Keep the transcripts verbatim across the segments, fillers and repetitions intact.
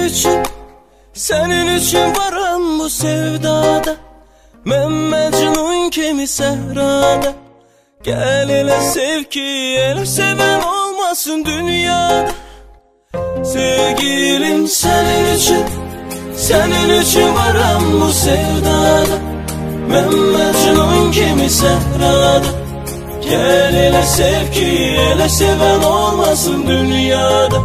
üçün, senin üçün varam bu sevdada. Mən Məcnun kimi səhrada. Gəl elə sev ki, elə sevən olmasın dünyada. Sevgilim sənin üçün, sənin üçün varam bu sevdada. Mən Məcnun kimi səhrada. Gəl elə sev ki, elə sevən olmasın dünyada.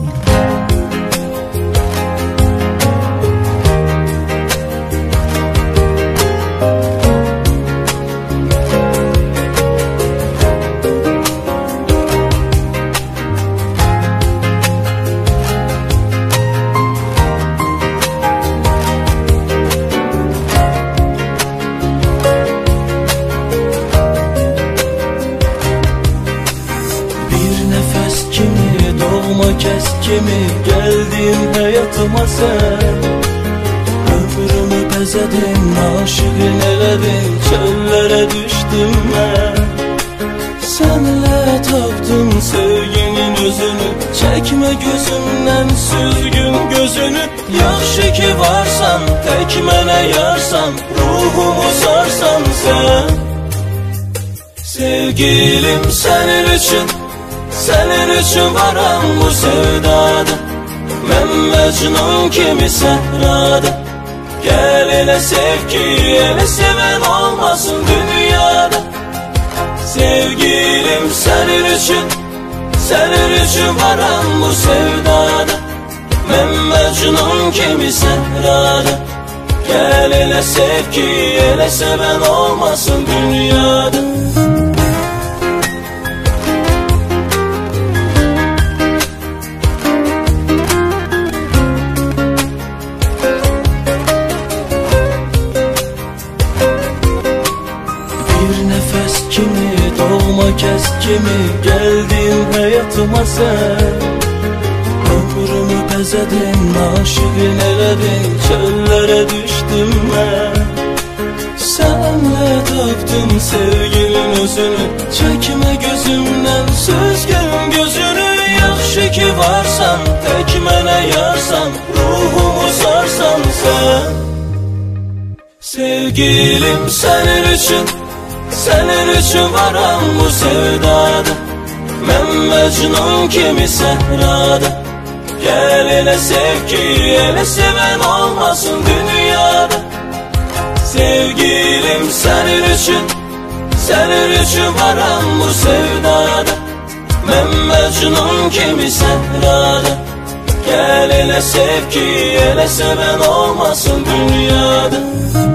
Kes kimi geldin hayatıma sen. Ömrümü bezedin, aşığın eledin, çöllere düştüm ben. Senle tapdım sevginin özünü, çekme gözümden süzgün gözünü. Yaxşı ki varsan, tek mənə yarsan, ruhumu sarsan sen. Sevgilim senin üçün, senin üçün varam bu sevdada. Mən Məcnun kimi səhrada. Gəl elə sev ki, elə sevən olmasın dünyada. Sevgilim senin üçün, senin üçün varam bu sevdada. Mən Məcnun kimi səhrada. Gəl elə sev ki, elə sevən olmasın dünyada. Kes kimi geldin hayatıma sen. Ömrümü bezedin, aşığın eledin, çöllere düştüm ben. Senle tapdım sevginin özünü, çekme gözümden süzgün gözünü. Yaxşı ki varsan, tek mənə yarsan, ruhumu sarsan sen. Sevgilim senin üçün, senin üçün varam bu sevdada. Mən Məcnun kimi səhrada. Gəl elə sev ki, elə sevən olmasın dünyada. Sevgilim senin üçün, senin üçün varam bu sevdada. Mən Məcnun kimi səhrada. Gəl elə sev ki, elə sevən olmasın dünyada.